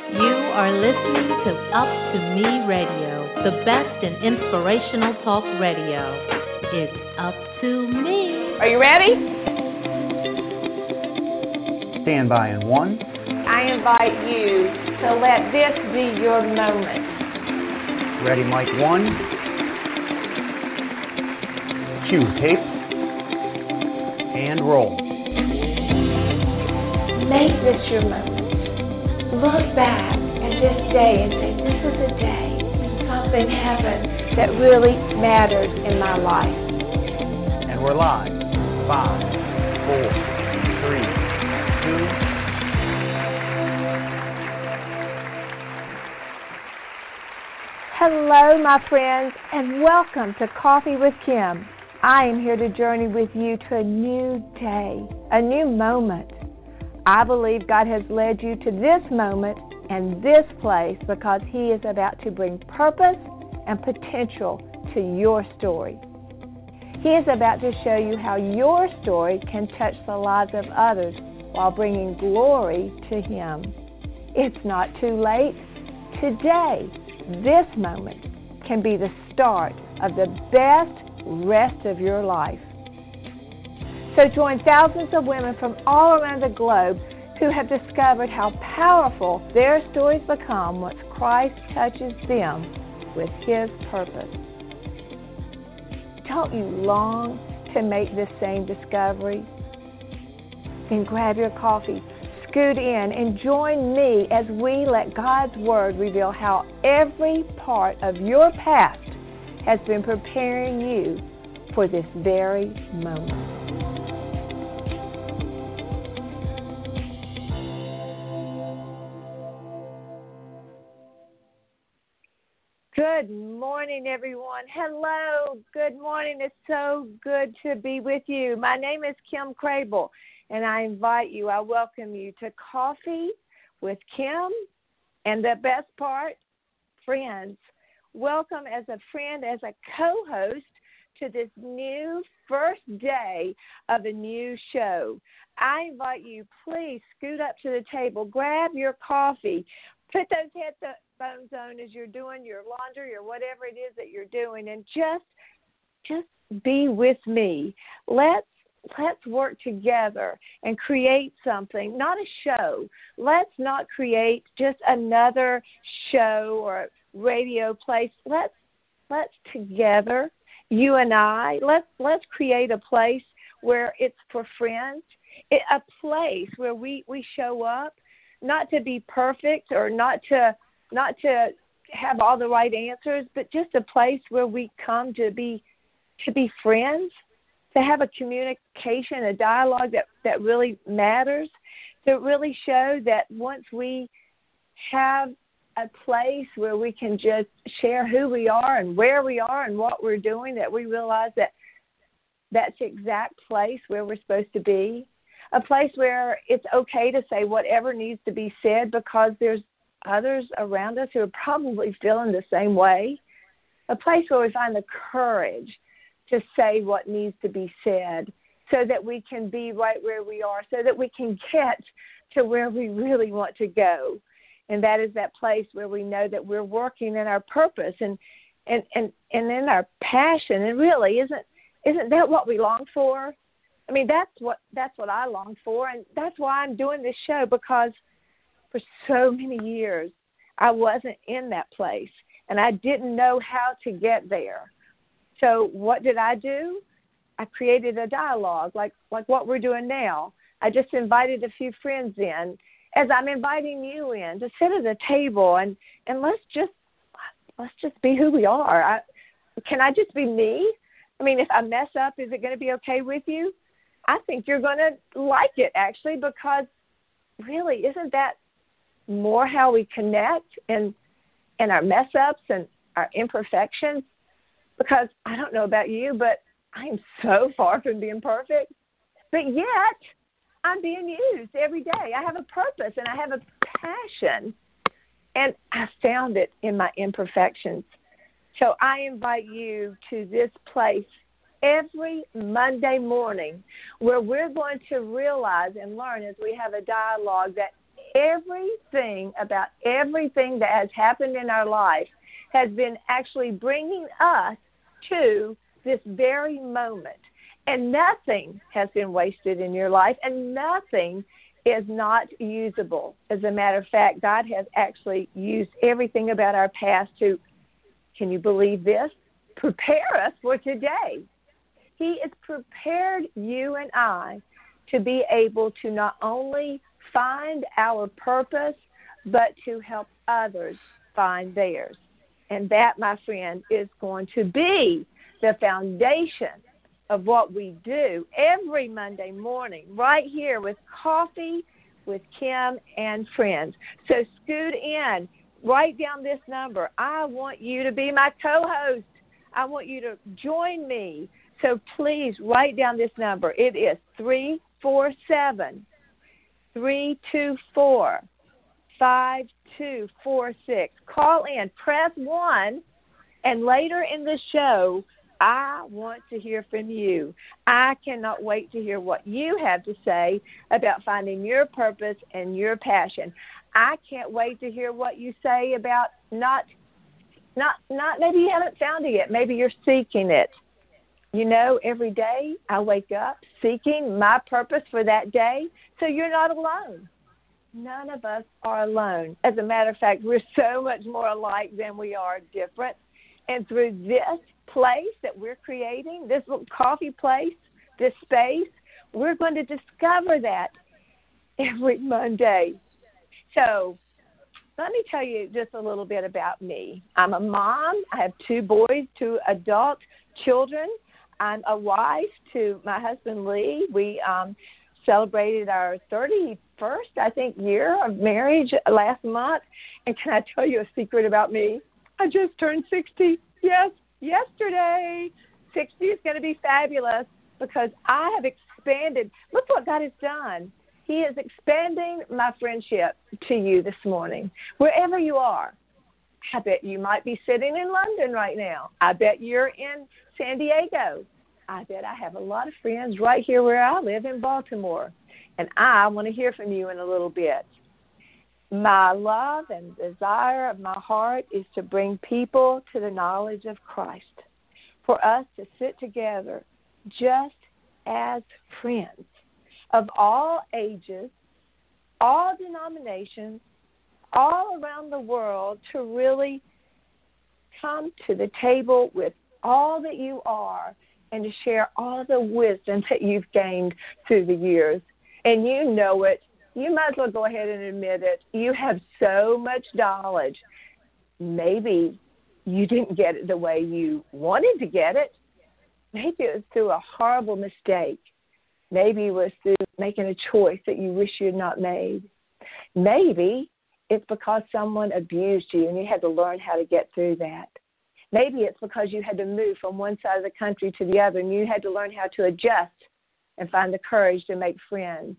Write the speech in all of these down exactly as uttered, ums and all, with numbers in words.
You are listening to Up to Me Radio, the best in inspirational talk radio. It's up to me. Are you ready? Stand by in one. I invite you to let this be your moment. Ready, mic one. Cue tape. And roll. Make this your moment. Look back at this day and say, this is a day something happened that really mattered in my life. And we're live. Five, four, three, two. Hello, my friends, and welcome to Coffee with Kim. I am here to journey with you to a new day, a new moment. I believe God has led you to this moment and this place because He is about to bring purpose and potential to your story. He is about to show you how your story can touch the lives of others while bringing glory to Him. It's not too late. Today, this moment can be the start of the best rest of your life. So join thousands of women from all around the globe who have discovered how powerful their stories become once Christ touches them with His purpose. Don't you long to make this same discovery? Then grab your coffee, scoot in, and join me as we let God's Word reveal how every part of your past has been preparing you for this very moment. Good morning, everyone. Hello. Good morning. It's so good to be with you. My name is Kim Crable, and I invite you, I welcome you to Coffee with Kim, and the best part, friends. Welcome as a friend, as a co-host to this new first day of a new show. I invite you, please scoot up to the table, grab your coffee, put those headphones on as you're doing your laundry or whatever it is that you're doing, and just just be with me. Let's let's work together and create something, not a show. Let's not create just another show or radio place. Let's let's together, you and I, let's let's create a place where it's for friends, it, a place where we, we show up, not to be perfect or not to not to have all the right answers, but just a place where we come to be to be friends, to have a communication, a dialogue that, that really matters, to really show that once we have a place where we can just share who we are and where we are and what we're doing, that we realize that that's the exact place where we're supposed to be, a place where it's okay to say whatever needs to be said because there's others around us who are probably feeling the same way, a place where we find the courage to say what needs to be said so that we can be right where we are, so that we can get to where we really want to go. And that is that place where we know that we're working in our purpose and and, and, and in our passion. And really, isn't isn't that what we long for? I mean, that's what that's what I long for, and that's why I'm doing this show, because for so many years, I wasn't in that place, and I didn't know how to get there. So what did I do? I created a dialogue like, like what we're doing now. I just invited a few friends in, as I'm inviting you in, to sit at a table, and, and let's just let's just be who we are. I, can I just be me? I mean, if I mess up, is it going to be okay with you? I think you're going to like it, actually, because really, isn't that more how we connect and and our mess ups and our imperfections? Because I don't know about you, but I am so far from being perfect. But yet, I'm being used every day. I have a purpose and I have a passion. And I found it in my imperfections. So I invite you to this place every Monday morning where we're going to realize and learn as we have a dialogue that everything about everything that has happened in our life has been actually bringing us to this very moment. And nothing has been wasted in your life, and nothing is not usable. As a matter of fact, God has actually used everything about our past to, can you believe this? Prepare us for today. He has prepared you and I to be able to not only find our purpose, but to help others find theirs. And that, my friend, is going to be the foundation of what we do every Monday morning right here with Coffee with Kim and Friends. So scoot in, write down this number. I want you to be my co-host. I want you to join me. So please write down this number. It is three four seven, three two four, five two four six. Call in, press one, and later in the show, I want to hear from you. I cannot wait to hear what you have to say about finding your purpose and your passion. I can't wait to hear what you say about not, not, not maybe you haven't found it yet. Maybe you're seeking it. You know, every day I wake up seeking my purpose for that day, so you're not alone. None of us are alone. As a matter of fact, we're so much more alike than we are different. And through this place that we're creating, this little coffee place, this space, we're going to discover that every Monday. So let me tell you just a little bit about me. I'm a mom. I have two boys, two adult children. I'm a wife to my husband, Lee. We um, celebrated our thirty-first, I think, year of marriage last month. And can I tell you a secret about me? I just turned sixty. Yes, yesterday. sixty is going to be fabulous because I have expanded. Look what God has done. He is expanding my friendship to you this morning, wherever you are. I bet you might be sitting in London right now. I bet you're in San Diego. I bet I have a lot of friends right here where I live in Baltimore. And I want to hear from you in a little bit. My love and desire of my heart is to bring people to the knowledge of Christ, for us to sit together just as friends of all ages, all denominations, all around the world, to really come to the table with all that you are and to share all the wisdom that you've gained through the years. And you know it. You might as well go ahead and admit it. You have so much knowledge. Maybe you didn't get it the way you wanted to get it. Maybe it was through a horrible mistake. Maybe it was through making a choice that you wish you had not made. Maybe it's because someone abused you and you had to learn how to get through that. Maybe it's because you had to move from one side of the country to the other and you had to learn how to adjust and find the courage to make friends.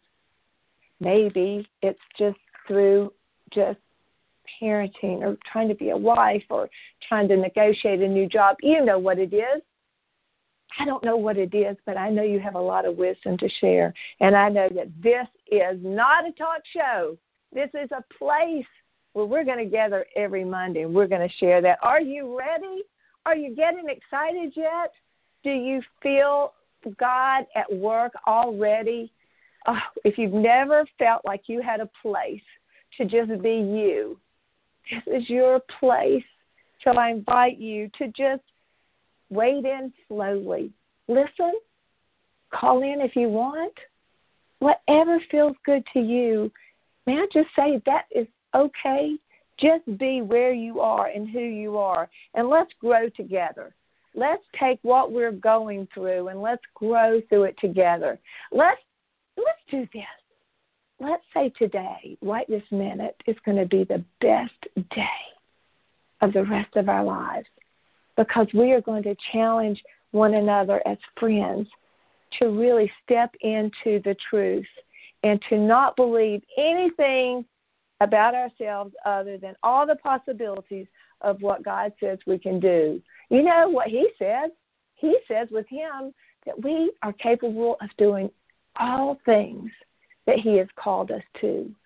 Maybe it's just through just parenting or trying to be a wife or trying to negotiate a new job. You know what it is. I don't know what it is, but I know you have a lot of wisdom to share. And I know that this is not a talk show. This is a place where we're going to gather every Monday and we're going to share that. Are you ready? Are you getting excited yet? Do you feel God at work already? Oh, if you've never felt like you had a place to just be you, this is your place. So I invite you to just wade in slowly. Listen. Call in if you want. Whatever feels good to you. May I just say that is okay? Just be where you are and who you are. And let's grow together. Let's take what we're going through and let's grow through it together. Let's let's do this. Let's say today, right this minute, is going to be the best day of the rest of our lives, because we are going to challenge one another as friends to really step into the truth and to not believe anything about ourselves other than all the possibilities of what God says we can do. You know what he says? He says with him that we are capable of doing all things that he has called us to.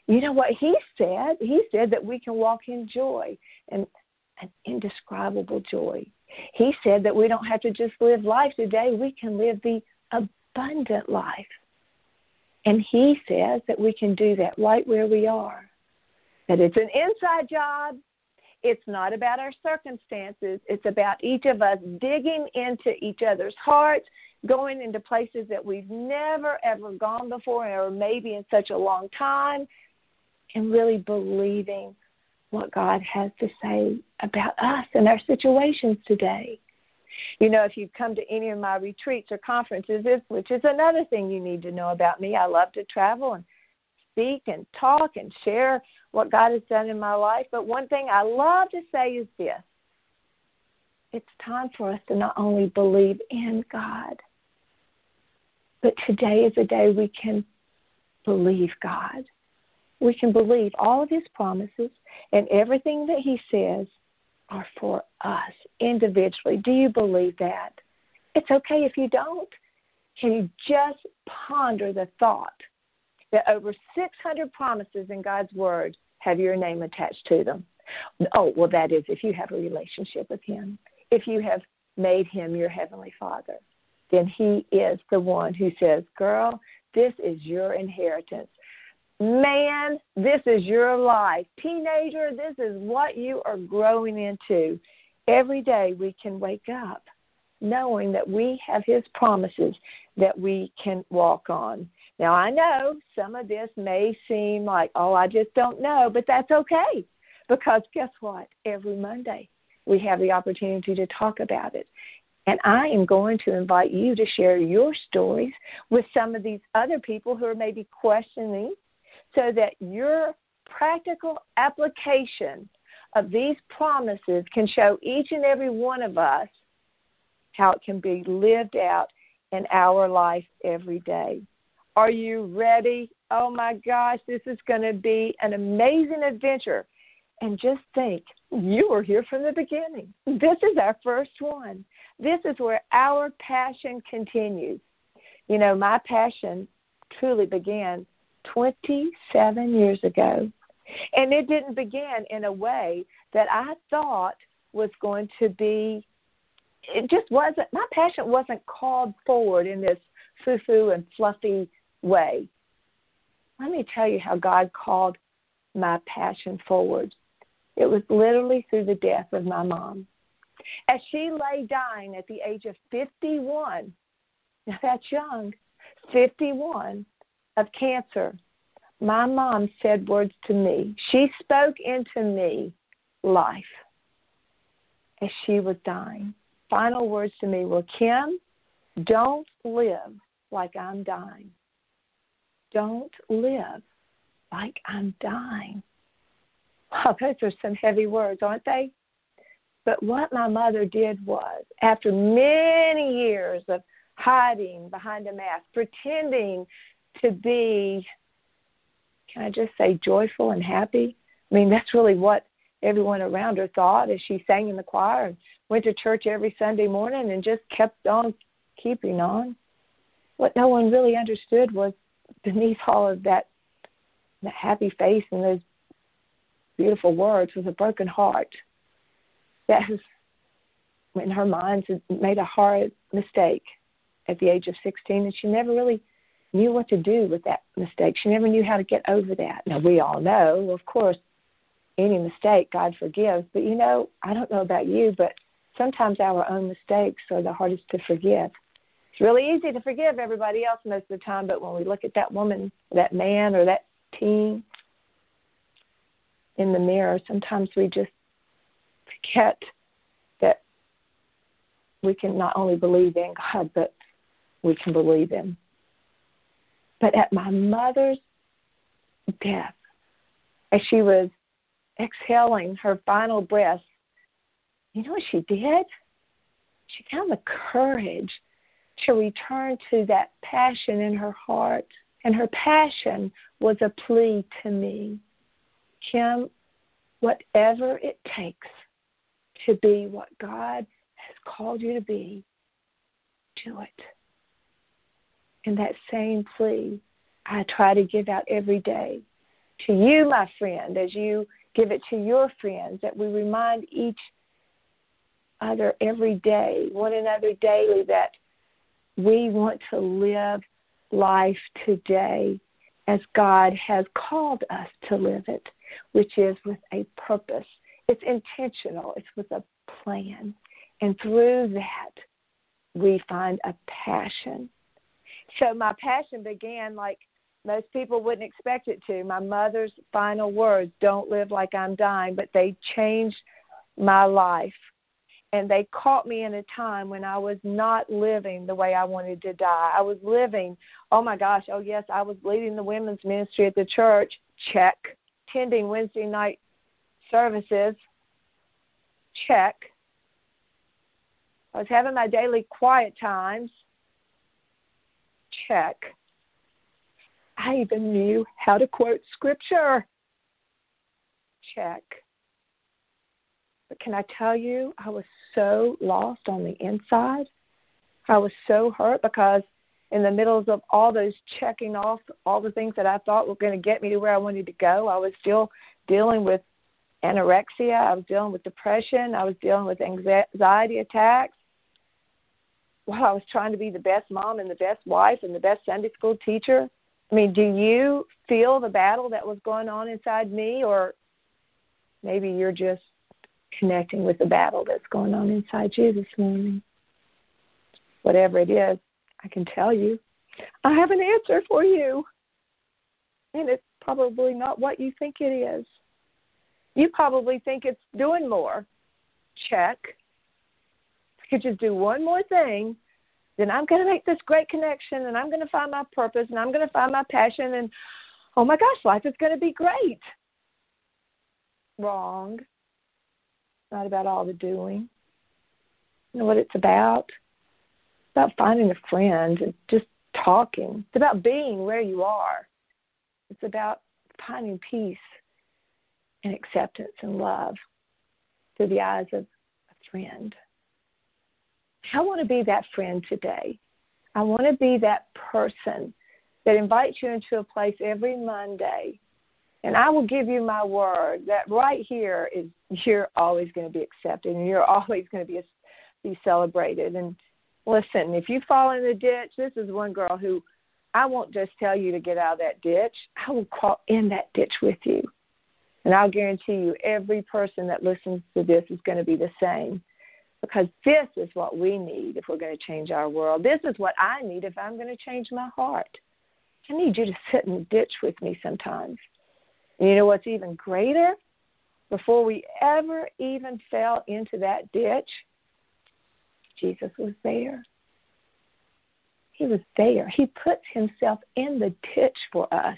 You know what he said? He said that we can walk in joy, and an indescribable joy. He said that we don't have to just live life today. We can live the abundant life. And he says that we can do that right where we are. That it's an inside job. It's not about our circumstances. It's about each of us digging into each other's hearts, going into places that we've never, ever gone before, or maybe in such a long time, and really believing what God has to say about us and our situations today. You know, if you come to any of my retreats or conferences, which is another thing you need to know about me, I love to travel and speak and talk and share what God has done in my life. But one thing I love to say is this. It's time for us to not only believe in God, but today is a day we can believe God. We can believe all of his promises and everything that he says are for us individually. Do you believe that? It's okay if you don't. Can you just ponder the thought that over six hundred promises in God's word have your name attached to them? Oh, well, that is if you have a relationship with him. If you have made him your heavenly Father, then he is the one who says, girl, this is your inheritance. Man, this is your life. Teenager, this is what you are growing into. Every day we can wake up knowing that we have his promises that we can walk on. Now, I know some of this may seem like, oh, I just don't know, but that's okay. Because guess what? Every Monday we have the opportunity to talk about it. And I am going to invite you to share your stories with some of these other people who are maybe questioning, so that your practical application of these promises can show each and every one of us how it can be lived out in our life every day. Are you ready? Oh, my gosh, this is going to be an amazing adventure. And just think, you were here from the beginning. This is our first one. This is where our passion continues. You know, my passion truly began twenty-seven years ago. And it didn't begin in a way that I thought was going to be, it just wasn't, my passion wasn't called forward in this foo-foo and fluffy way. Let me tell you how God called my passion forward. It was literally through the death of my mom. As she lay dying at the age of fifty-one, now that's young, fifty-one, of cancer, my mom said words to me. She spoke into me life as she was dying. Final words to me were, Kim, don't live like I'm dying. Don't live like I'm dying. Wow, those are some heavy words, aren't they? But what my mother did was, after many years of hiding behind a mask, pretending to be, can I just say, joyful and happy? I mean, that's really what everyone around her thought as she sang in the choir and went to church every Sunday morning and just kept on keeping on. What no one really understood was beneath all of that, that happy face and those beautiful words was a broken heart that has, in her mind, made a horrid mistake at the age of sixteen, and she never really knew what to do with that mistake. She never knew how to get over that. Now, we all know, of course, any mistake God forgives. But, you know, I don't know about you, but sometimes our own mistakes are the hardest to forgive. It's really easy to forgive everybody else most of the time, but when we look at that woman, that man, or that teen in the mirror, sometimes we just forget that we can not only believe in God, but we can believe Him. But at my mother's death, as she was exhaling her final breath, you know what she did? She found the courage to return to that passion in her heart. And her passion was a plea to me. Kim, whatever it takes to be what God has called you to be, do it. And that same plea I try to give out every day. to you, my friend, as you give it to your friends, that we remind each other every day, one another daily, that we want to live life today as God has called us to live it, which is with a purpose. It's intentional. It's with a plan. And through that, we find a passion. So my passion began like most people wouldn't expect it to. My mother's final words, don't live like I'm dying, but they changed my life. And they caught me in a time when I was not living the way I wanted to die. I was living, oh my gosh, oh yes, I was leading the women's ministry at the church, check. Attending Wednesday night services, check. I was having my daily quiet times, check. I even knew how to quote scripture, check. But can I tell you, I was so lost on the inside. I was so hurt because in the middle of all those checking off all the things that I thought were going to get me to where I wanted to go, I was still dealing with anorexia. I was dealing with depression. I was dealing with anxiety attacks. While I was trying to be the best mom and the best wife and the best Sunday school teacher. I mean, do you feel the battle that was going on inside me, or maybe you're just connecting with the battle that's going on inside you this morning? Whatever it is, I can tell you, I have an answer for you. And it's probably not what you think it is. You probably think it's doing more. Check. If I could just do one more thing, then I'm going to make this great connection, and I'm going to find my purpose, and I'm going to find my passion, and oh my gosh, life is going to be great. Wrong. It's not about all the doing. You know what it's about? It's about finding a friend and just talking. It's about being where you are. It's about finding peace and acceptance and love through the eyes of a friend. I want to be that friend today. I want to be that person that invites you into a place every Monday. And I will give you my word that right here is you're always going to be accepted and you're always going to be be celebrated. And listen, if you fall in the ditch, this is one girl who I won't just tell you to get out of that ditch. I will crawl in that ditch with you. And I'll guarantee you every person that listens to this is going to be the same. Because this is what we need if we're going to change our world. This is what I need if I'm going to change my heart. I need you to sit in the ditch with me sometimes. And you know what's even greater? Before we ever even fell into that ditch, Jesus was there. He was there. He puts himself in the ditch for us.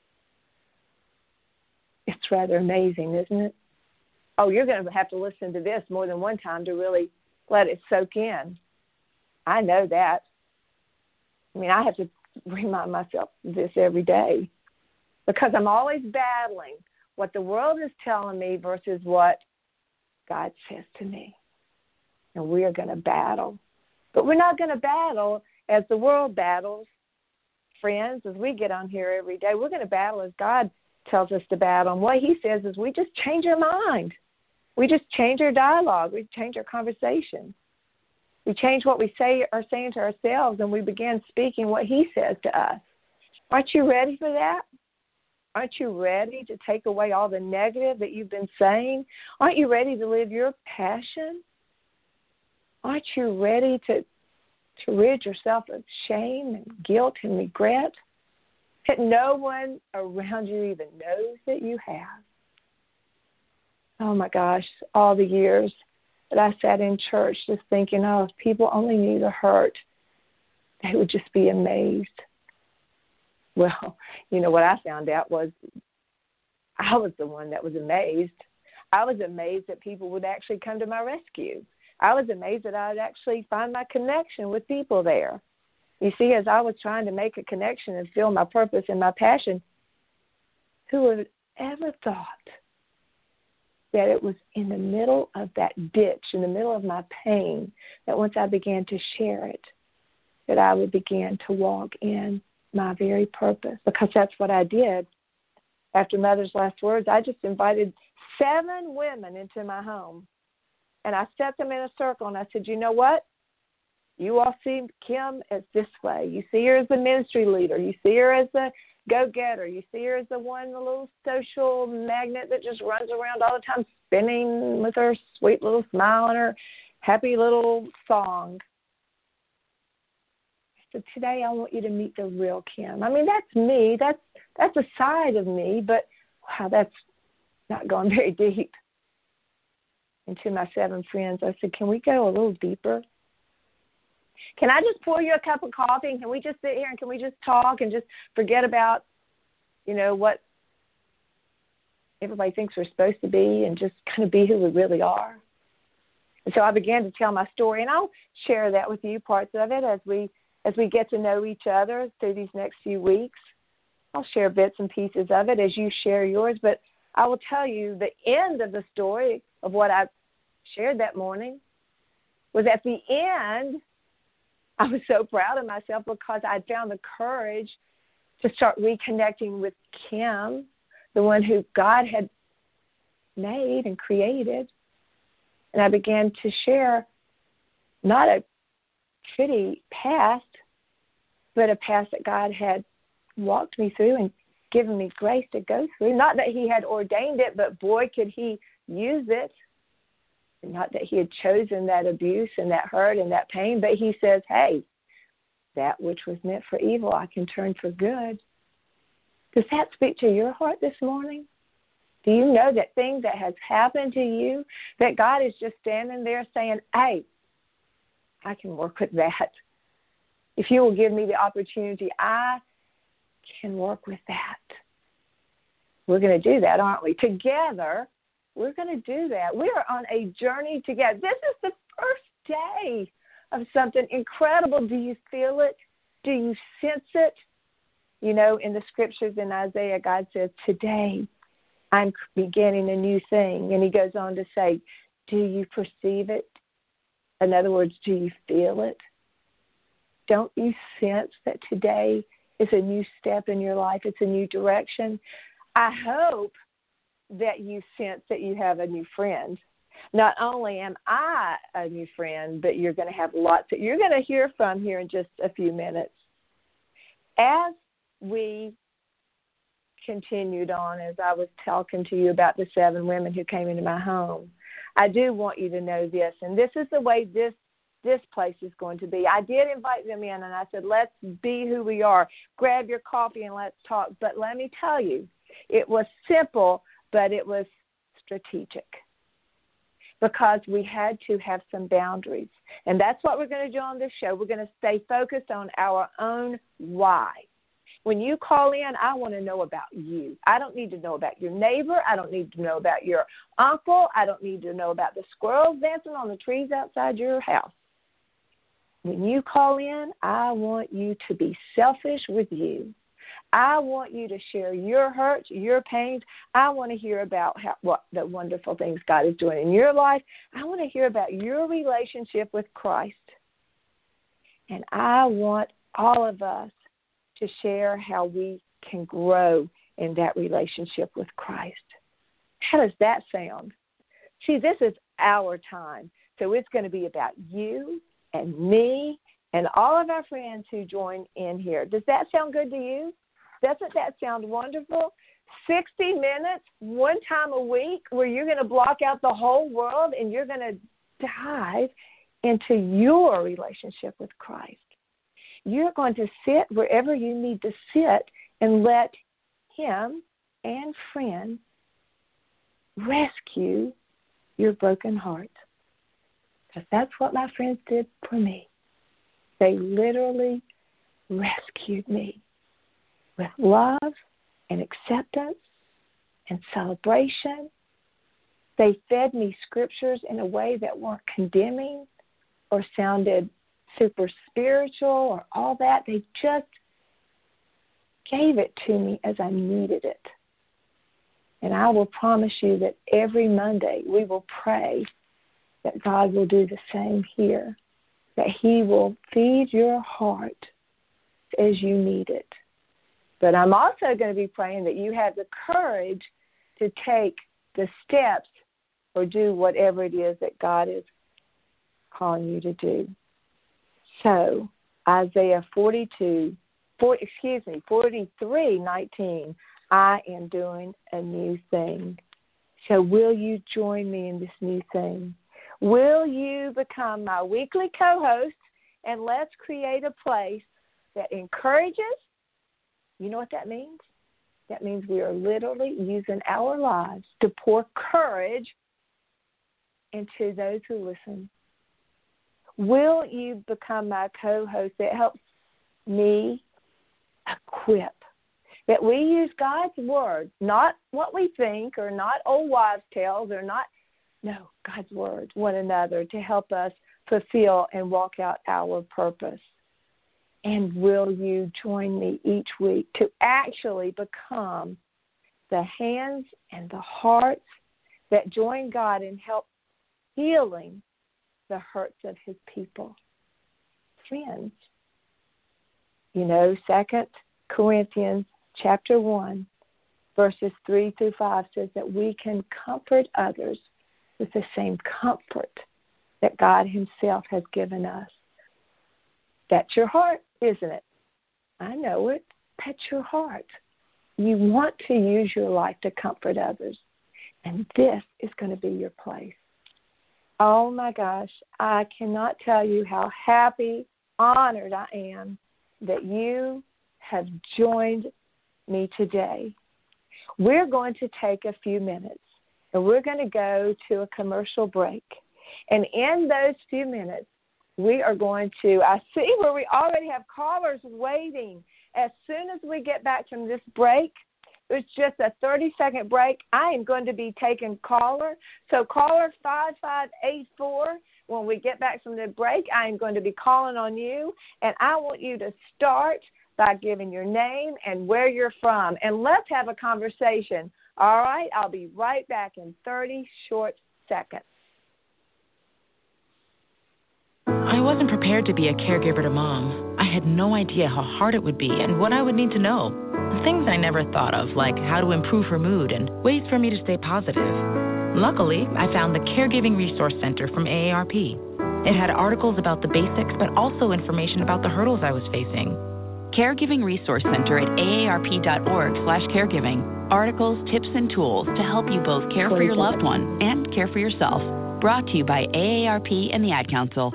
It's rather amazing, isn't it? Oh, you're going to have to listen to this more than one time to really let it soak in. I know that. I mean, I have to remind myself of this every day because I'm always battling what the world is telling me versus what God says to me. And we are going to battle. But we're not going to battle as the world battles. Friends, as we get on here every day, we're going to battle as God tells us to battle. And what he says is we just change our mind. We just change our dialogue. We change our conversation. We change what we say are saying to ourselves, and we begin speaking what he says to us. Aren't you ready for that? Aren't you ready to take away all the negative that you've been saying? Aren't you ready to live your passion? Aren't you ready to, to rid yourself of shame and guilt and regret that no one around you even knows that you have? Oh, my gosh, all the years that I sat in church just thinking, oh, if people only knew the hurt, they would just be amazed. Well, you know, what I found out was I was the one that was amazed. I was amazed that people would actually come to my rescue. I was amazed that I would actually find my connection with people there. You see, as I was trying to make a connection and feel my purpose and my passion, who would have ever thought that it was in the middle of that ditch, in the middle of my pain, that once I began to share it, that I would begin to walk in my very purpose, because that's what I did. after Mother's Last Words, I just invited seven women into my home. And I set them in a circle, and I said, you know what? You all see Kim as this way. You see her as the ministry leader. You see her as the go-getter. You see her as the one, the little social magnet that just runs around all the time spinning with her sweet little smile and her happy little song. So today I want you to meet the real Kim. I mean, that's me. That's that's a side of me, but wow, that's not going very deep. And to my seven friends, I said, can we go a little deeper? Can I just pour you a cup of coffee and can we just sit here and can we just talk and just forget about, you know, what everybody thinks we're supposed to be and just kind of be who we really are? And so I began to tell my story, and I'll share that with you, parts of it, as we as we get to know each other through these next few weeks. I'll share bits and pieces of it as you share yours, but I will tell you the end of the story of what I shared that morning was at the end, I was so proud of myself because I found the courage to start reconnecting with Kim, the one who God had made and created. And I began to share not a pretty past, but a past that God had walked me through and given me grace to go through. Not that he had ordained it, but boy, could he use it. Not that he had chosen that abuse and that hurt and that pain, but he says, hey, that which was meant for evil, I can turn for good. Does that speak to your heart this morning? Do you know that thing that has happened to you, that God is just standing there saying, hey, I can work with that. If you will give me the opportunity, I can work with that. We're going to do that, aren't we? Together, we're going to do that. We are on a journey together. This is the first day of something incredible. Do you feel it? Do you sense it? You know, in the scriptures in Isaiah, God says, today I'm beginning a new thing. And he goes on to say, do you perceive it? In other words, do you feel it? Don't you sense that today is a new step in your life? It's a new direction. I hope that you sense that you have a new friend. Not only am I a new friend, but you're going to have lots that you're going to hear from here in just a few minutes. As we continued on, as I was talking to you about the seven women who came into my home, I do want you to know this, and this is the way this this place is going to be. I did invite them in, and I said, let's be who we are. Grab your coffee and let's talk. But let me tell you, it was simple, but it was strategic because we had to have some boundaries. And that's what we're going to do on this show. We're going to stay focused on our own why. When you call in, I want to know about you. I don't need to know about your neighbor. I don't need to know about your uncle. I don't need to know about the squirrels dancing on the trees outside your house. When you call in, I want you to be selfish with you. I want you to share your hurts, your pains. I want to hear about how, what the wonderful things God is doing in your life. I want to hear about your relationship with Christ. And I want all of us to share how we can grow in that relationship with Christ. How does that sound? See, this is our time. So it's going to be about you and me and all of our friends who join in here. Does that sound good to you? Doesn't that sound wonderful? sixty minutes, one time a week, where you're going to block out the whole world and you're going to dive into your relationship with Christ. You're going to sit wherever you need to sit and let him and friend rescue your broken heart. Because that's what my friends did for me. They literally rescued me with love and acceptance and celebration. They fed me scriptures in a way that weren't condemning or sounded super spiritual or all that. They just gave it to me as I needed it. And I will promise you that every Monday we will pray that God will do the same here, that he will feed your heart as you need it. But I'm also going to be praying that you have the courage to take the steps or do whatever it is that God is calling you to do. So, Isaiah forty-two, four, excuse me, forty-three nineteen, I am doing a new thing. So will you join me in this new thing? Will you become my weekly co-host, and let's create a place that encourages? You know what that means? That means we are literally using our lives to pour courage into those who listen. Will you become my co-host that helps me equip? That we use God's word, not what we think or not old wives' tales or not, no, God's word, one another to help us fulfill and walk out our purpose. And will you join me each week to actually become the hands and the hearts that join God and help healing the hurts of his people? Friends, you know, Second Corinthians chapter one, verses three through five says that we can comfort others with the same comfort that God himself has given us. That's your heart, isn't it? I know it. That's your heart. You want to use your life to comfort others, and this is going to be your place. Oh, my gosh, I cannot tell you how happy, honored I am that you have joined me today. We're going to take a few minutes, and we're going to go to a commercial break. And in those few minutes, we are going to, I see where we already have callers waiting. As soon as we get back from this break, it's just a thirty-second break. I am going to be taking caller. So caller five five eight four, when we get back from the break, I am going to be calling on you, and I want you to start by giving your name and where you're from. And let's have a conversation. All right? I'll be right back in thirty short seconds. I wasn't prepared to be a caregiver to Mom. I had no idea how hard it would be and what I would need to know. Things I never thought of, like how to improve her mood and ways for me to stay positive. Luckily, I found the Caregiving Resource Center from A A R P. It had articles about the basics, but also information about the hurdles I was facing. Caregiving Resource Center at aarp.org slash caregiving. Articles, tips, and tools to help you both care for your loved one and care for yourself. Brought to you by A A R P and the Ad Council.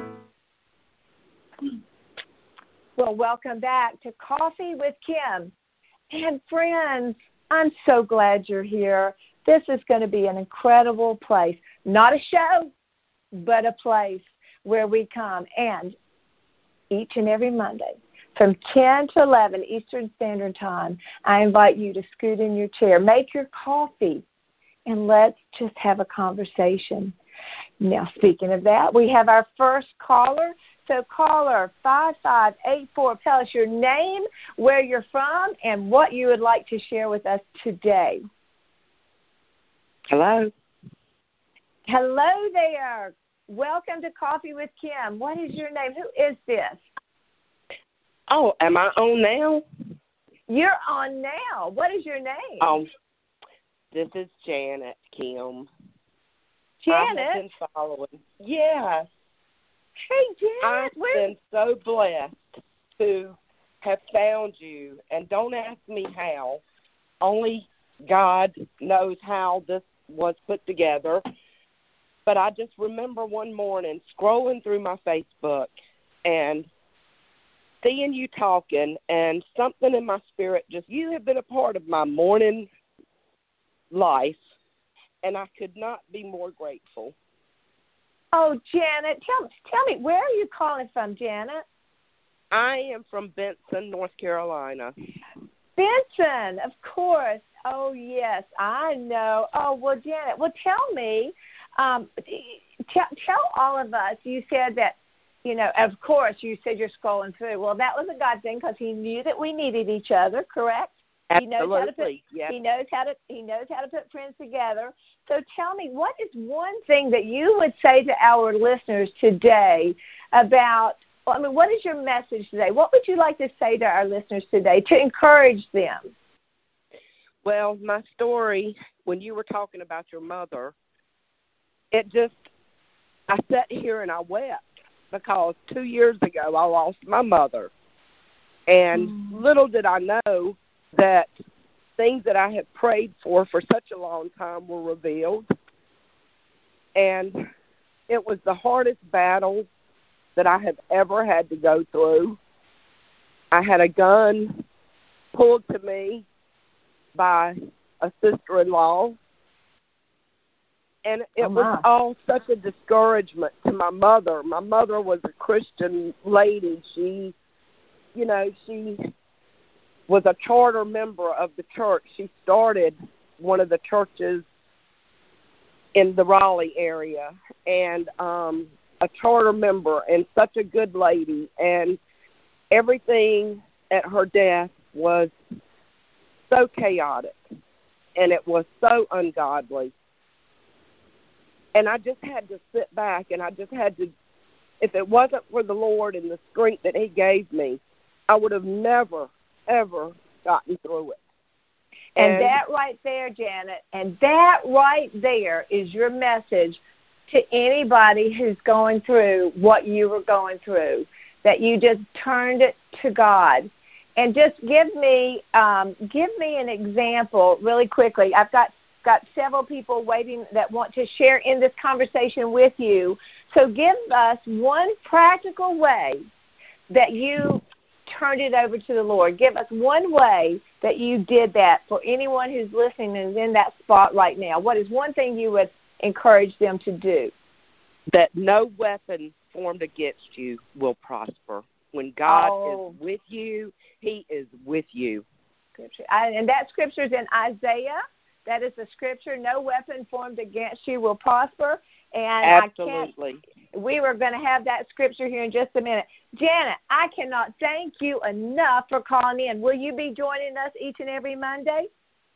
Well, welcome back to Coffee with Kim. And friends, I'm so glad you're here. This is going to be an incredible place. Not a show, but a place where we come. And each and every Monday, from ten to eleven Eastern Standard Time, I invite you to scoot in your chair, make your coffee, and let's just have a conversation. Now, speaking of that, we have our first caller. So caller five five eight four, tell us your name, where you're from, and what you would like to share with us today. Hello. Hello there. Welcome to Coffee with Kim. What is your name? Who is this? Oh, am I on now? You're on now. What is your name? Um, this is Janet, Kim. Janet? I have been following. Yes. Hey, Janet. I've Where? been so blessed to have found you. And don't ask me how. Only God knows how this was put together. But I just remember one morning scrolling through my Facebook and seeing you talking, and something in my spirit just, you have been a part of my morning life, and I could not be more grateful. Oh, Janet, tell, tell me, where are you calling from, Janet? I am from Benson, North Carolina. Benson, of course. Oh, yes, I know. Oh, well, Janet, well, tell me, um, tell, tell all of us, you said that, you know, of course, you said you're scrolling through. Well, that was a God thing because he knew that we needed each other, correct? Absolutely. He knows how to put, yes. he knows how to he knows how to put friends together. So tell me, what is one thing that you would say to our listeners today about I mean, what is your message today? What would you like to say to our listeners today to encourage them? Well, my story, when you were talking about your mother, it just, I sat here and I wept because two years ago I lost my mother. And mm. little did I know that things that I had prayed for for such a long time were revealed. And it was the hardest battle that I have ever had to go through. I had a gun pulled to me by a sister-in-law, and it oh was all such a discouragement to my mother. My mother was a Christian lady. She, you know, she was a charter member of the church. She started one of the churches in the Raleigh area, and um, a charter member, and such a good lady. And everything at her death was so chaotic, and it was so ungodly. And I just had to sit back, and I just had to, if it wasn't for the Lord and the strength that he gave me, I would have never, ever gotten through it. And, and that right there, Janet, and that right there is your message to anybody who's going through what you were going through, that you just turned it to God. And just give me um, give me an example really quickly. I've got, got several people waiting that want to share in this conversation with you. So give us one practical way that you turned it over to the Lord. Give us one way that you did that for anyone who's listening and is in that spot right now. What is one thing you would encourage them to do? That no weapon formed against you will prosper. When God oh. is with you, he is with you. Scripture. I, and that scripture is in Isaiah. That is the scripture. No weapon formed against you will prosper. And Absolutely. I can't, we were going to have that scripture here in just a minute. Janet, I cannot thank you enough for calling in. Will you be joining us each and every Monday?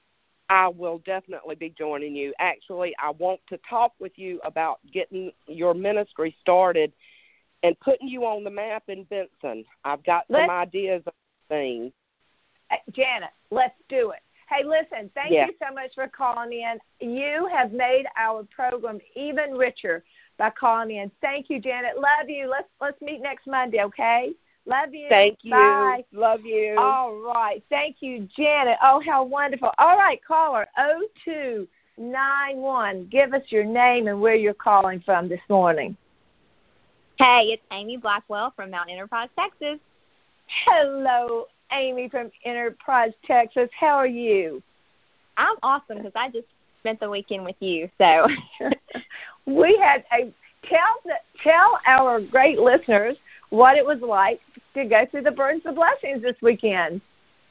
I will definitely be joining you. Actually, I want to talk with you about getting your ministry started and putting you on the map in Benson. I've got some let's, ideas of things. Janet, let's do it. Hey, listen, thank yes. you so much for calling in. You have made our program even richer by calling in. Thank you, Janet. Love you. Let's let's meet next Monday, okay? Love you. Thank you. Bye. Love you. All right. Thank you, Janet. Oh, how wonderful. All right, caller, oh two nine one. Give us your name and where you're calling from this morning. Hey, it's Amy Blackwell from Mount Enterprise, Texas. Hello, Amy from Enterprise, Texas. How are you? I'm awesome because I just spent the weekend with you. So we had a tell the, tell our great listeners what it was like to go through the Burdens of Blessings this weekend.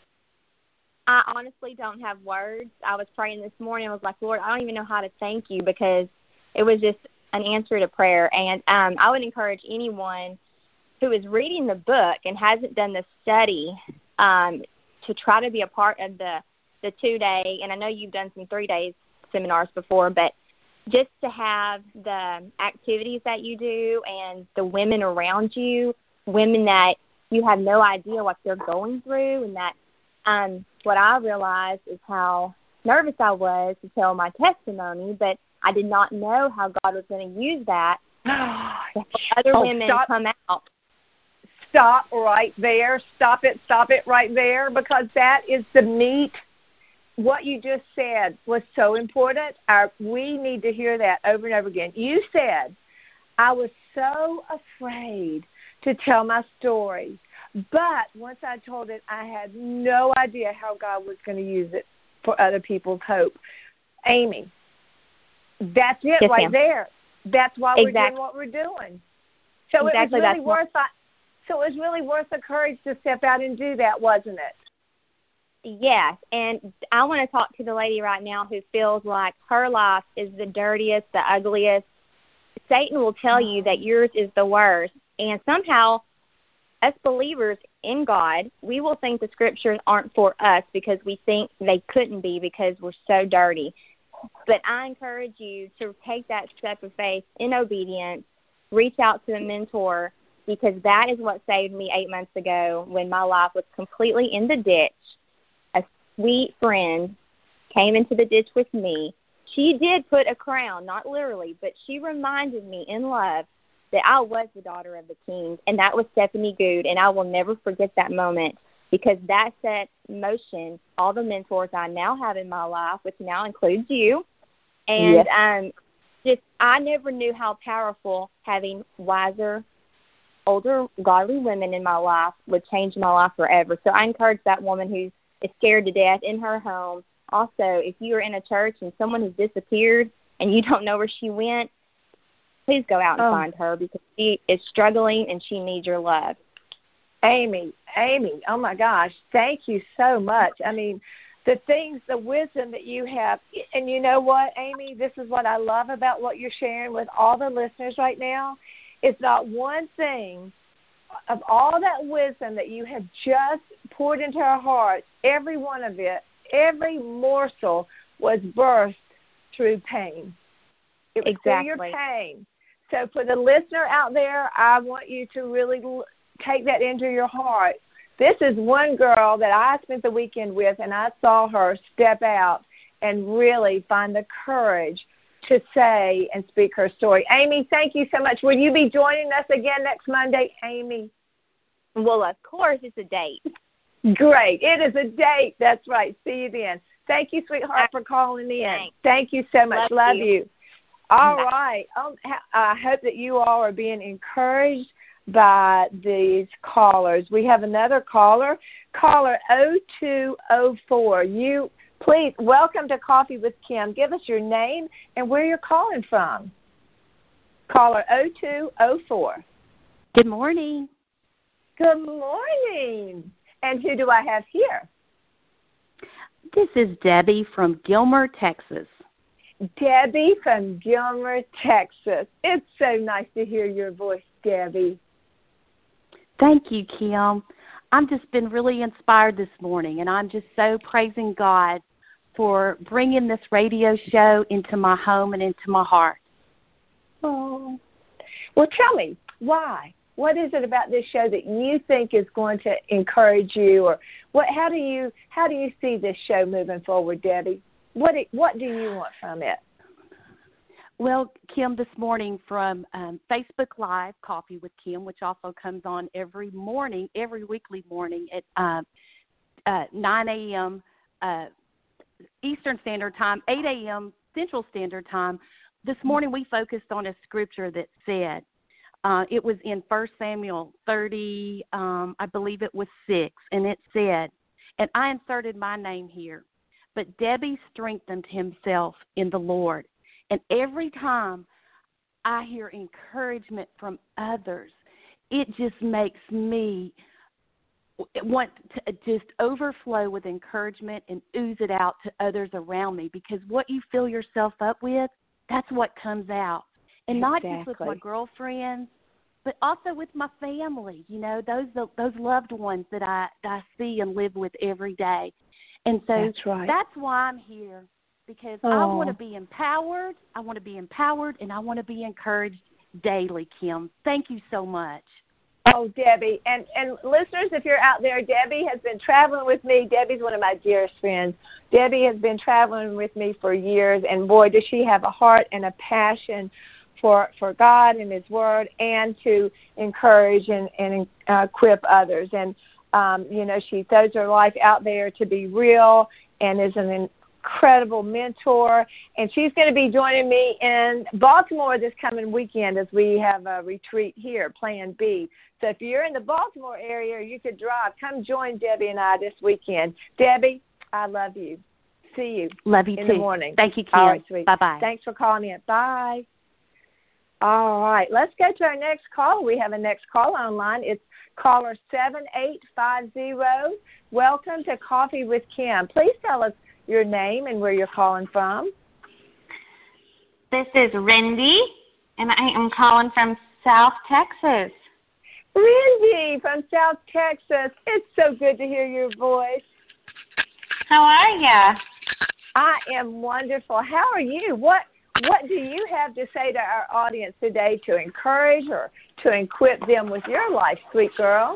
I honestly don't have words. I was praying this morning. I was like, Lord, I don't even know how to thank you because it was just an answer to prayer. And um, I would encourage anyone who is reading the book and hasn't done the study um, to try to be a part of the, the two-day, and I know you've done some three-day seminars before, but just to have the activities that you do and the women around you, women that you have no idea what they're going through, and that um, what I realized is how nervous I was to tell my testimony, but I did not know how God was going to use that to help other oh, women stop. come out. Stop right there. Stop it. Stop it right there, because that is the meat. What you just said was so important. Our, we need to hear that over and over again. You said, I was so afraid to tell my story, but once I told it, I had no idea how God was going to use it for other people's hope. Amy, that's it yes, right ma'am. There. That's why exactly. we're doing what we're doing. So exactly it was really worth it. So it was really worth the courage to step out and do that, wasn't it? Yes, and I want to talk to the lady right now who feels like her life is the dirtiest, the ugliest. Satan will tell you that yours is the worst, and somehow us believers in God, we will think the scriptures aren't for us because we think they couldn't be because we're so dirty. But I encourage you to take that step of faith in obedience, reach out to a mentor, because that is what saved me eight months ago when my life was completely in the ditch. A sweet friend came into the ditch with me. She did put a crown, not literally, but she reminded me in love that I was the daughter of the king, and that was Stephanie Good, and I will never forget that moment because that set in motion all the mentors I now have in my life, which now includes you. And yes. um, just I never knew how powerful having wiser, older, godly women in my life would change my life forever. So I encourage that woman who is scared to death in her home. Also, if you are in a church and someone has disappeared and you don't know where she went, please go out and oh. find her because she is struggling and she needs your love. Amy, Amy, oh my gosh, thank you so much. I mean, the things, the wisdom that you have, and you know what, Amy, this is what I love about what you're sharing with all the listeners right now. It's not one thing of all that wisdom that you have just poured into our hearts, every one of it, every morsel was birthed through pain. It was exactly. through your pain. So for the listener out there, I want you to really take that into your heart. This is one girl that I spent the weekend with, and I saw her step out and really find the courage to say and speak her story. Amy, thank you so much. Will you be joining us again next Monday, Amy? Well, of course, it's a date. Great. It is a date. That's right. See you then. Thank you, sweetheart, for calling in. Thanks. Thank you so much. Love Love you. you. All Bye. right. Um, I hope that you all are being encouraged by these callers. We have another caller, caller oh two oh four. You, please, welcome to Coffee with Kim. Give us your name and where you're calling from. Caller oh two oh four. Good morning. Good morning. And who do I have here? This is Debbie from Gilmer, Texas. Debbie from Gilmer, Texas. It's so nice to hear your voice, Debbie. Thank you, Kim. I've just been really inspired this morning, and I'm just so praising God for bringing this radio show into my home and into my heart. Oh. Well, tell me, why? What is it about this show that you think is going to encourage you, or what? How do you how do you see this show moving forward, Debbie? What what do you want from it? Well, Kim, this morning from um, Facebook Live, Coffee with Kim, which also comes on every morning, every weekly morning at uh, uh, nine a.m. Uh, Eastern Standard Time, eight a.m. Central Standard Time. This morning we focused on a scripture that said, uh, it was in First Samuel thirty, um, I believe it was six, and it said, and I inserted my name here, but Debbie strengthened himself in the Lord. And every time I hear encouragement from others, it just makes me want to just overflow with encouragement and ooze it out to others around me, because what you fill yourself up with, that's what comes out. And not exactly. just with my girlfriends, but also with my family, you know, those those loved ones that I, that I see and live with every day. And so that's, right. that's why I'm here. Because oh. I want to be empowered, I want to be empowered, and I want to be encouraged daily, Kim. Thank you so much. Oh, Debbie. And, and listeners, if you're out there, Debbie has been traveling with me. Debbie's one of my dearest friends. Debbie has been traveling with me for years, and boy, does she have a heart and a passion for for God and His Word, and to encourage and, and uh, equip others. And, um, you know, she throws her life out there to be real and is an incredible mentor, and she's going to be joining me in Baltimore this coming weekend as we have a retreat here, Plan B. So if you're in the Baltimore area, you could drive. Come join Debbie and I this weekend. Debbie, I love you. See you. Love you in too. the morning. Thank you, Kim. All right, sweet. Bye-bye. Thanks for calling in. Bye. All right, let's go to our next call. We have a next call online. It's caller seven eight five zero. Welcome to Coffee with Kim. Please tell us your name and where you're calling from. This is Rindy, and I am calling from South Texas. Rindy from South Texas. It's so good to hear your voice. How are ya? I am wonderful. How are you? What What do you have to say to our audience today to encourage or to equip them with your life, sweet girl?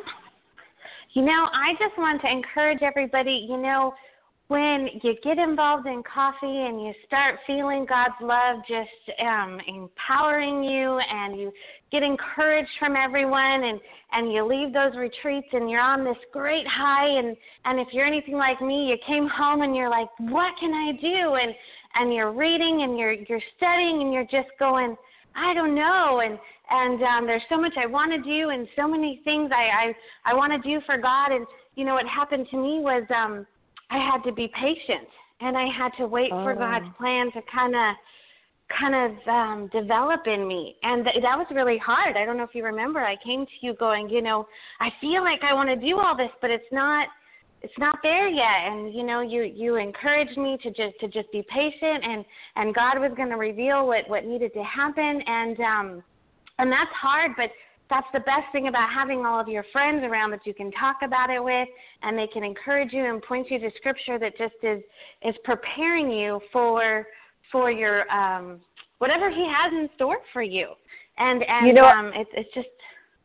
You know, I just want to encourage everybody, you know, when you get involved in coffee and you start feeling God's love just um, empowering you, and you get encouraged from everyone, and, and you leave those retreats and you're on this great high, and, and if you're anything like me, you came home and you're like, what can I do? And and you're reading and you're you're studying and you're just going, I don't know, and and um, there's so much I want to do and so many things I, I, I want to do for God. And, you know, what happened to me was um, I had to be patient, and I had to wait oh. for God's plan to kind of kind of um, develop in me. And th- that was really hard. I don't know if you remember, I came to you going, you know, I feel like I want to do all this, but it's not it's not there yet. And, you know, you, you encouraged me to just to just be patient, and, and God was going to reveal what, what needed to happen. And um, and that's hard, but that's the best thing about having all of your friends around that you can talk about it with, and they can encourage you and point you to Scripture that just is is preparing you for for your um, whatever He has in store for you. And and you know, um, it, it's just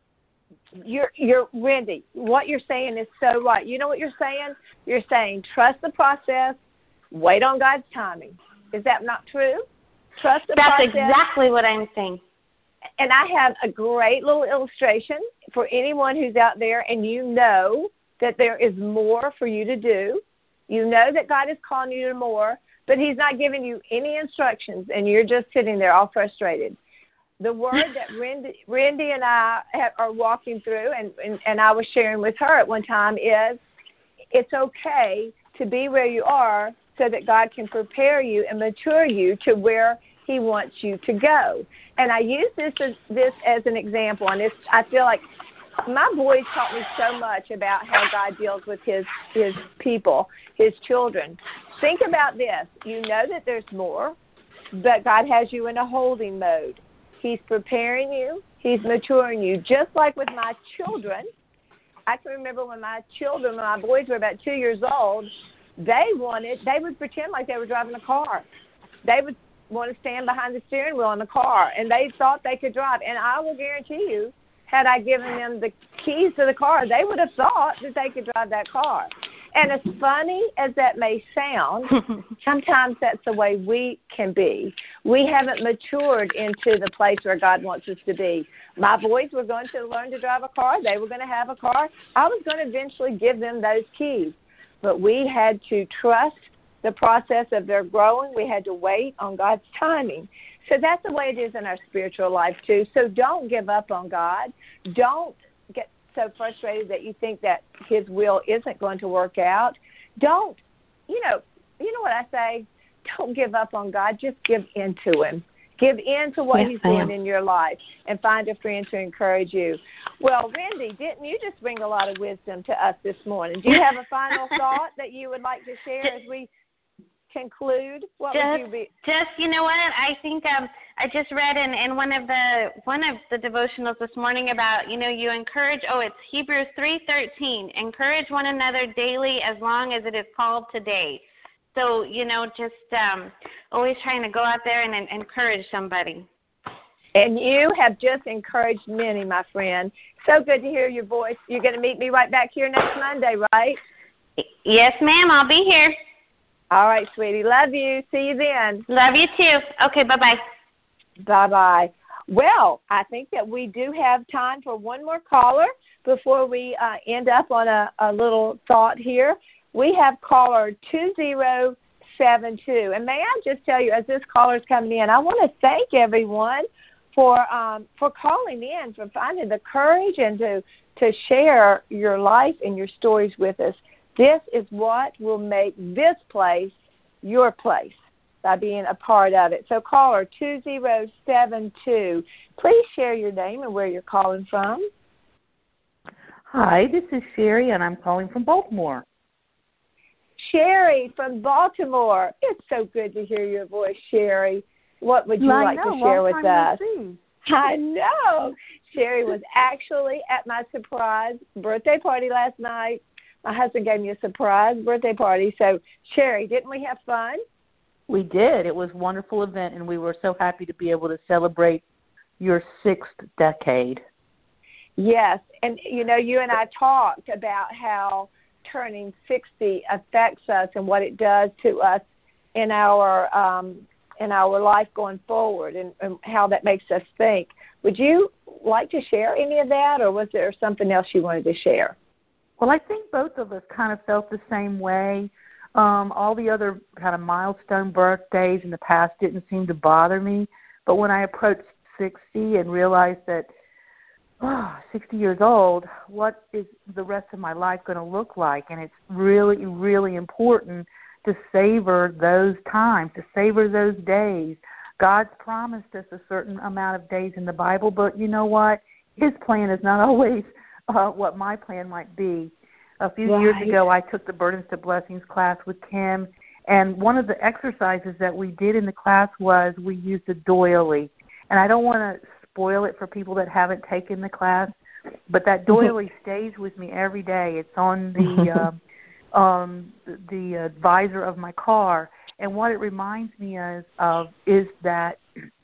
you're you're Wendy. What you're saying is so right. You know what you're saying? You're saying trust the process, wait on God's timing. Is that not true? Trust the That's process. That's exactly what I'm saying. And I have a great little illustration for anyone who's out there, and you know that there is more for you to do. You know that God is calling you to more, but He's not giving you any instructions, and you're just sitting there all frustrated. The word that Randy, Randy and I have, are walking through, and, and, and I was sharing with her at one time, is it's okay to be where you are so that God can prepare you and mature you to where He wants you to go. And I use this as this as an example, and it's, I feel like my boys taught me so much about how God deals with his, his people, His children. Think about this. You know that there's more, but God has you in a holding mode. He's preparing you. He's maturing you. Just like with my children, I can remember when my children, when my boys were about two years old, they wanted, they would pretend like they were driving a car. They would want to stand behind the steering wheel in the car, and they thought they could drive. And I will guarantee you, had I given them the keys to the car, they would have thought that they could drive that car. And as funny as that may sound, sometimes that's the way we can be. We haven't matured into the place where God wants us to be. My boys were going to learn to drive a car. They were going to have a car. I was going to eventually give them those keys. But we had to trust the process of their growing. We had to wait on God's timing. So that's the way it is in our spiritual life, too. So don't give up on God. Don't get so frustrated that you think that His will isn't going to work out. Don't, you know, you know what I say? Don't give up on God. Just give in to Him. Give in to what yes, He's doing in your life, and find a friend to encourage you. Well, Randy, didn't you just bring a lot of wisdom to us this morning? Do you have a final thought that you would like to share as we conclude? What just, would you be? Just, you know what? I think um, I just read in, in one of the one of the devotionals this morning about, you know, you encourage, oh, it's Hebrews three thirteen, encourage one another daily as long as it is called today. So, you know, just um, always trying to go out there and, and encourage somebody. And you have just encouraged many, my friend. So good to hear your voice. You're going to meet me right back here next Monday, right? Yes, ma'am. I'll be here. All right, sweetie. Love you. See you then. Love you too. Okay, bye-bye. Bye-bye. Well, I think that we do have time for one more caller before we uh, end up on a, a little thought here. We have caller two zero seven two. And may I just tell you, as this caller is coming in, I want to thank everyone for um, for calling in, for finding the courage and to, to share your life and your stories with us. This is what will make this place your place, by being a part of it. So caller two zero seven two, please share your name and where you're calling from. Hi, this is Sherry, and I'm calling from Baltimore. Sherry from Baltimore. It's so good to hear your voice, Sherry. What would you I like know, to share with us? See. I know. Sherry was actually at my surprise birthday party last night. My husband gave me a surprise birthday party. So, Sherry, didn't we have fun? We did. It was a wonderful event, and we were so happy to be able to celebrate your sixth decade. Yes, and you know, you and I talked about how turning sixty affects us and what it does to us in our um, in our life going forward, and, and how that makes us think. Would you like to share any of that, or was there something else you wanted to share? Well, I think both of us kind of felt the same way. Um, all the other kind of milestone birthdays in the past didn't seem to bother me, but when I approached sixty and realized that, oh, sixty years old, what is the rest of my life going to look like? And it's really, really important to savor those times, to savor those days. God's promised us a certain amount of days in the Bible, but you know what? His plan is not always uh, what my plan might be. A few right. years ago, I took the Burdens to Blessings class with Kim, and one of the exercises that we did in the class was we used a doily. And I don't want to spoil it for people that haven't taken the class, but that doily stays with me every day. It's on the uh, um, the uh, visor of my car. And what it reminds me of, of is that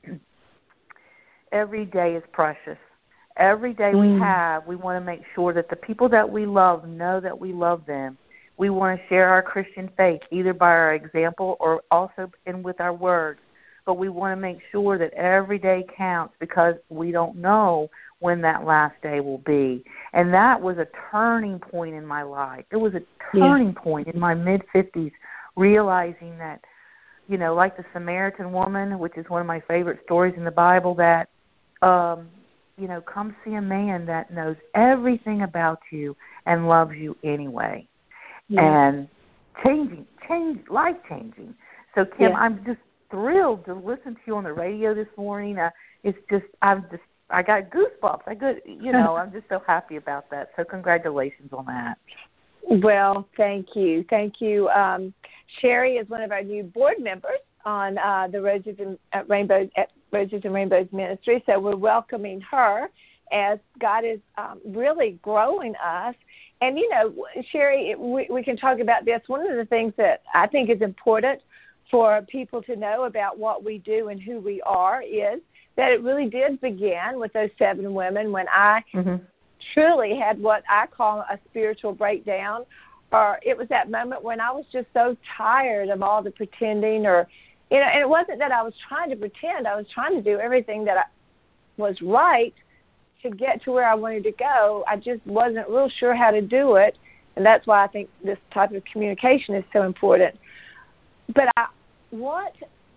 every day is precious. Every day mm. we have, we want to make sure that the people that we love know that we love them. We want to share our Christian faith, either by our example or also in with our words. But we want to make sure that every day counts, because we don't know when that last day will be. And that was a turning point in my life. It was a turning yeah. point in my mid-fifties, realizing that, you know, like the Samaritan woman, which is one of my favorite stories in the Bible, that, um, you know, come see a man that knows everything about you and loves you anyway. Yeah. And changing, change, life-changing. So, Kim, yeah. I'm just thrilled to listen to you on the radio this morning. Uh, it's just, I'm just, I got goosebumps. I could, you know, I'm just so happy about that. So congratulations on that. Well, thank you. Thank you. Um, Sherry is one of our new board members on uh, the Roses and uh, Rainbows, at Roses and Rainbows Ministry. So we're welcoming her as God is um, really growing us. And, you know, Sherry, we, we can talk about this. One of the things that I think is important for people to know about what we do and who we are is that it really did begin with those seven women when I mm-hmm. truly had what I call a spiritual breakdown. Or it was that moment when I was just so tired of all the pretending, or, you know, and it wasn't that I was trying to pretend. I was trying to do everything that I was right to get to where I wanted to go. I just wasn't real sure how to do it, and that's why I think this type of communication is so important. But I want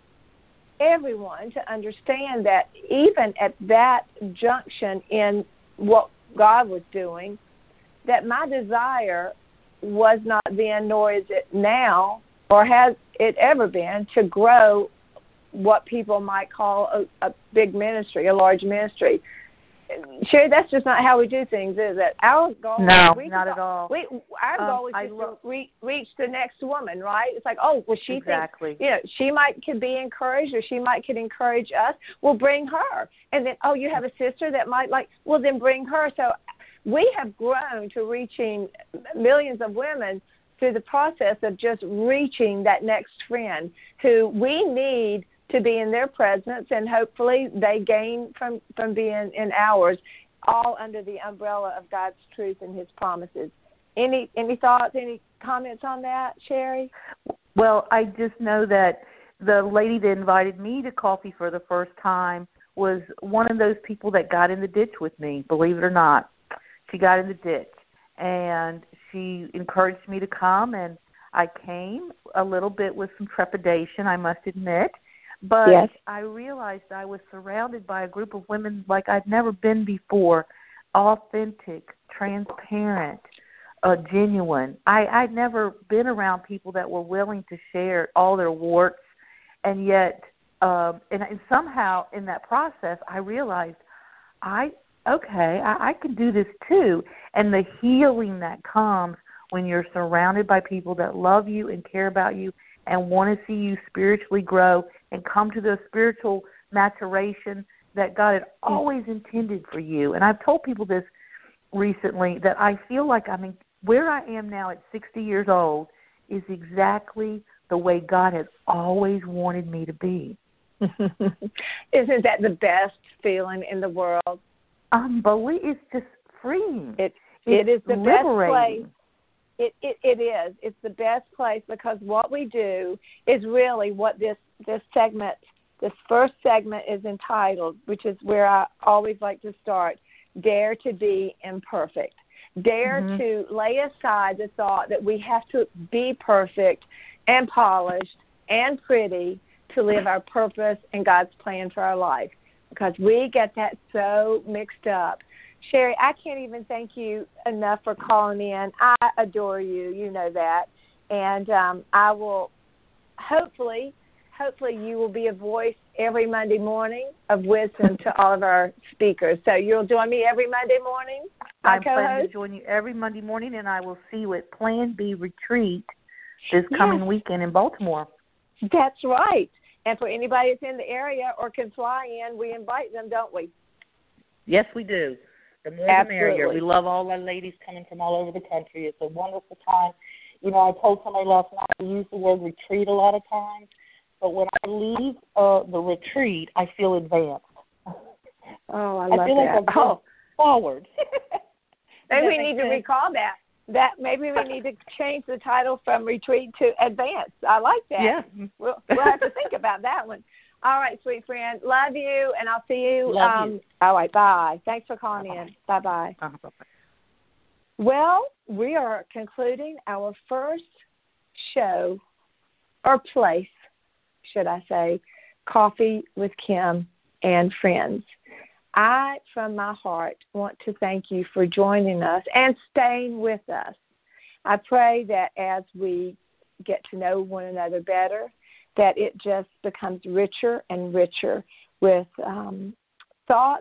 everyone to understand that even at that junction in what God was doing, that my desire was not then, nor is it now, or has it ever been, to grow what people might call a, a big ministry, a large ministry. Sherry, that's just not how we do things, is it? Our goal, no, we not go, at all. We, our um, goal is just lo- to re- reach the next woman, right? It's like, oh, well, she exactly. thinks, you know, she might could be encouraged, or she might could encourage us. We'll bring her, and then, oh, you have a sister that might like, well, then bring her. So we have grown to reaching millions of women through the process of just reaching that next friend who we need to be in their presence, and hopefully they gain from, from being in ours, all under the umbrella of God's truth and his promises. Any any thoughts, any comments on that, Sherry? Well, I just know that the lady that invited me to coffee for the first time was one of those people that got in the ditch with me, believe it or not. She got in the ditch, and she encouraged me to come, and I came a little bit with some trepidation, I must admit. But yes. I realized I was surrounded by a group of women like I'd never been before, authentic, transparent, uh, genuine. I, I'd never been around people that were willing to share all their warts, and yet, um, and, and somehow in that process, I realized, I okay, I, I can do this too. And the healing that comes when you're surrounded by people that love you and care about you and want to see you spiritually grow and come to the spiritual maturation that God had always intended for you. And I've told people this recently, that I feel like I mean, where I am now at sixty years old is exactly the way God has always wanted me to be. Isn't that the best feeling in the world? Unbelievable. It's just freeing. It it's it is the liberating. best place. It, it it is. It's the best place because what we do is really what this this segment, this first segment is entitled, which is where I always like to start. Dare to be imperfect. Dare mm-hmm. to lay aside the thought that we have to be perfect and polished and pretty to live our purpose and God's plan for our life, because we get that so mixed up. Sherry, I can't even thank you enough for calling in. I adore you. You know that. And um, I will hopefully, hopefully you will be a voice every Monday morning of wisdom to all of our speakers. So you'll join me every Monday morning, my I'm co-host? planning to join you every Monday morning, and I will see you at Plan B Retreat this coming yes. weekend in Baltimore. That's right. And for anybody that's in the area or can fly in, we invite them, don't we? Yes, we do. The more the merrier. We love all our ladies coming from all over the country. It's a wonderful time. You know, I told somebody last night I use the word retreat a lot of times, but when I leave uh, the retreat, I feel advanced. Oh, I love I feel that. like I'm oh. forward. Maybe we need sense? to recall that. That maybe we need to change the title from retreat to advance. I like that. Yeah. We'll, we'll have to think about that one. All right, sweet friend. Love you, and I'll see you. Love um, you. All right, bye. Thanks for calling Bye-bye. in. Bye-bye. Uh-huh, bye-bye. Well, we are concluding our first show, or place, should I say, Coffee with Kim and Friends. I, from my heart, want to thank you for joining us and staying with us. I pray that as we get to know one another better, that it just becomes richer and richer with um, thoughts,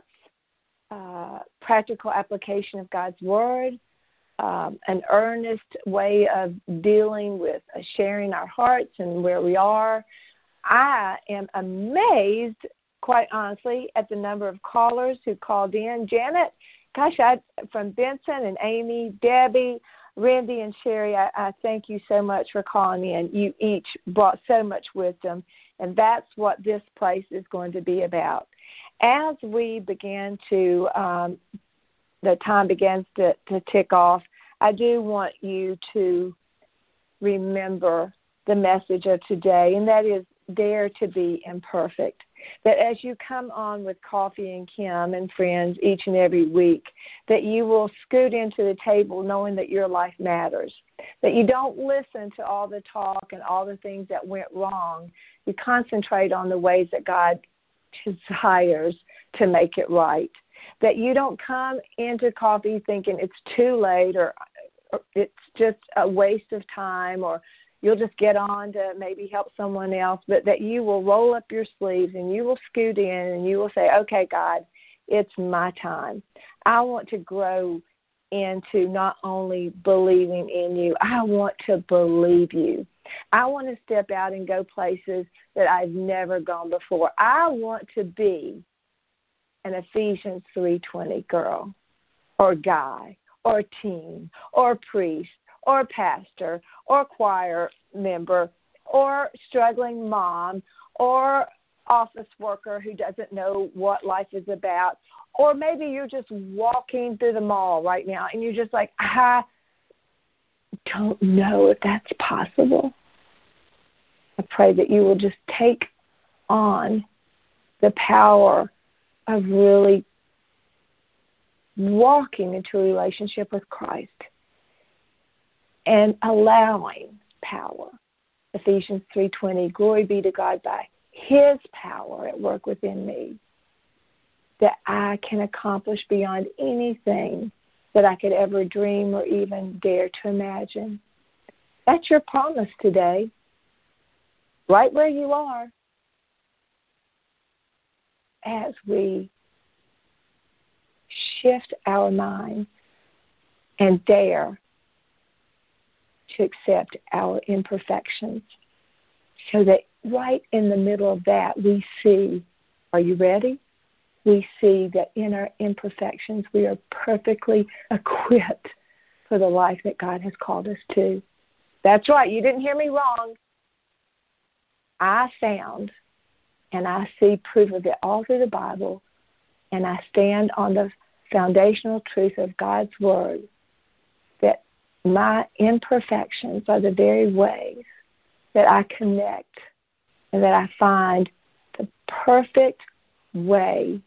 uh, practical application of God's Word, um, an earnest way of dealing with uh, sharing our hearts and where we are. I am amazed, quite honestly, at the number of callers who called in. Janet, gosh, I, from Benson and Amy, Debbie, Randy and Sherry, I, I thank you so much for calling in. You each brought so much wisdom, and that's what this place is going to be about. As we begin to, um, the time begins to, to tick off, I do want you to remember the message of today, and that is dare to be imperfect. That as you come on with Coffee and Kim and Friends each and every week, that you will scoot into the table knowing that your life matters, that you don't listen to all the talk and all the things that went wrong. You concentrate on the ways that God desires to make it right, that you don't come into coffee thinking it's too late or, or it's just a waste of time or you'll just get on to maybe help someone else, but that you will roll up your sleeves and you will scoot in and you will say, okay, God, it's my time. I want to grow into not only believing in you, I want to believe you. I want to step out and go places that I've never gone before. I want to be an Ephesians three twenty girl or guy or teen or priest or pastor, or choir member, or struggling mom, or office worker who doesn't know what life is about, or maybe you're just walking through the mall right now and you're just like, I don't know if that's possible. I pray that you will just take on the power of really walking into a relationship with Christ and allowing power. Ephesians three twenty, glory be to God by his power at work within me, that I can accomplish beyond anything that I could ever dream or even dare to imagine. That's your promise today, right where you are, as we shift our minds and dare to accept our imperfections, so that right in the middle of that we see, are you ready? We see that in our imperfections we are perfectly equipped for the life that God has called us to. That's right, you didn't hear me wrong. I found and I see proof of it all through the Bible, and I stand on the foundational truth of God's Word, that my imperfections are the very ways that I connect and that I find the perfect way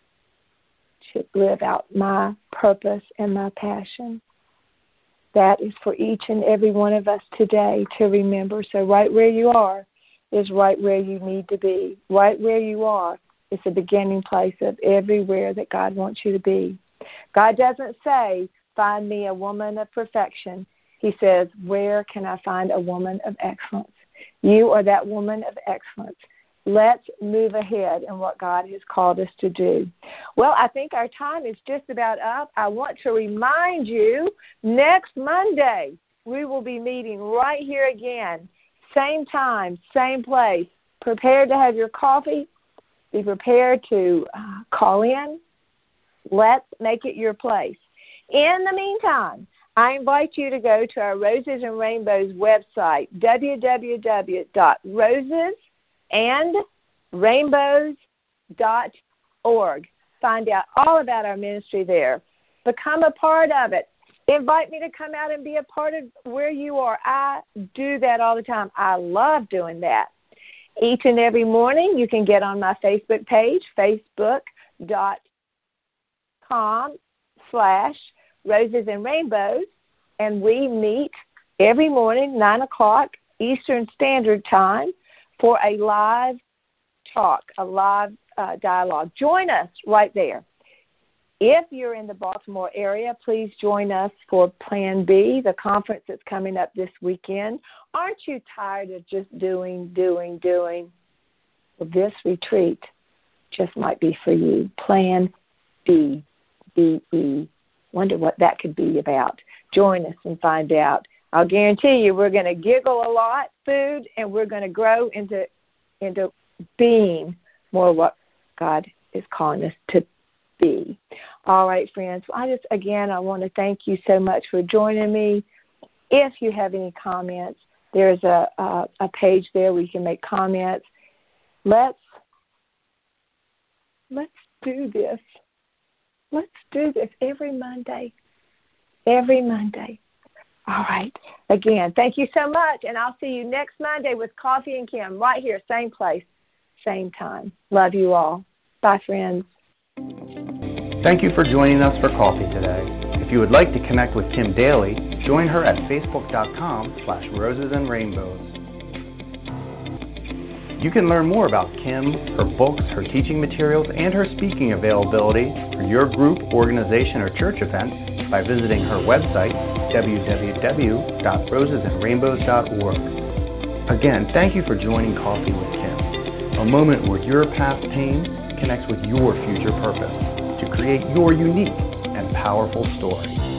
to live out my purpose and my passion. That is for each and every one of us today to remember. So right where you are is right where you need to be. Right where you are is the beginning place of everywhere that God wants you to be. God doesn't say, find me a woman of perfection. He says, where can I find a woman of excellence? You are that woman of excellence. Let's move ahead in what God has called us to do. Well, I think our time is just about up. I want to remind you, next Monday, we will be meeting right here again. Same time, same place. Prepare to have your coffee. Be prepared to uh, call in. Let's make it your place. In the meantime, I invite you to go to our Roses and Rainbows website, w w w dot roses and rainbows dot org. Find out all about our ministry there. Become a part of it. Invite me to come out and be a part of where you are. I do that all the time. I love doing that. Each and every morning you can get on my Facebook page, facebook dot com slash Roses and Rainbows, and we meet every morning, nine o'clock Eastern Standard Time, for a live talk, a live uh, dialogue. Join us right there. If you're in the Baltimore area, please join us for Plan B, the conference that's coming up this weekend. Aren't you tired of just doing, doing, doing? Well, this retreat just might be for you. Plan B, B E. Wonder what that could be about. Join us and find out. I'll guarantee you we're going to giggle a lot, food, and we're going to grow into into being more what God is calling us to be. All right, friends. I just, again, I want to thank you so much for joining me. If you have any comments, there's a, a, a page there where you can make comments. Let's, let's do this. Let's do this every Monday. Every Monday. All right. Again, thank you so much, and I'll see you next Monday with Coffee and Kim right here, same place, same time. Love you all. Bye, friends. Thank you for joining us for coffee today. If you would like to connect with Kim daily, join her at facebook dot com slash roses and rainbows. You can learn more about Kim, her books, her teaching materials, and her speaking availability for your group, organization, or church event by visiting her website, w w w dot roses and rainbows dot org. Again, thank you for joining Coffee with Kim, a moment where your past pain connects with your future purpose to create your unique and powerful story.